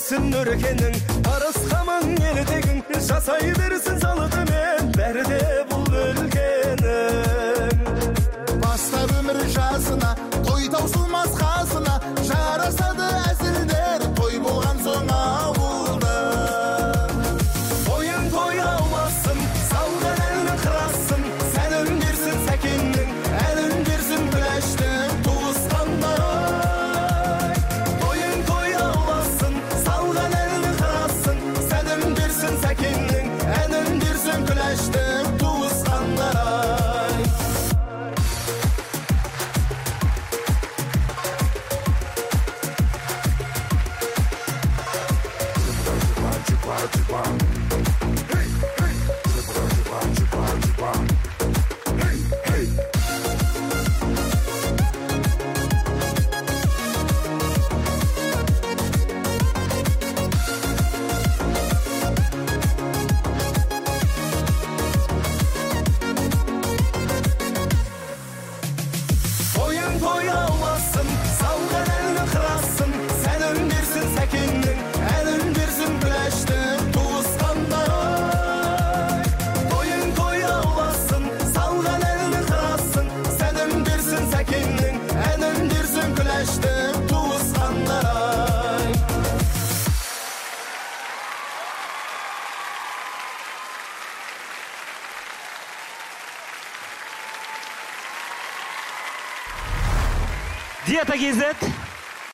берсін өркенің, арысқамың елдегің, жасай берсін салды мен, бәрі де бұл өлкенің. Бастап өмір жасына, той таусылмас қасына, жарасады әзілдер, той болған соң ауылда. Ойын той ауласын, салған әлі қырасың, сәлім берсін сәкеннің, әлім берсін күләштің туысқандар. Ойын той ауласын, салған әлі қырасың, сәлім берсін сәкеннің, әлім берсін күләштің туысқандар. Ойын той ауласын, салған әлі қырасың, сәлім берсін сәкеннің, әлім берсін күләштің туысқандар. Ойын той ауласын, салған әлі қырасың, сәлім берсін сәкеннің, әлім берсін күләштің туысқандар. Диета KZ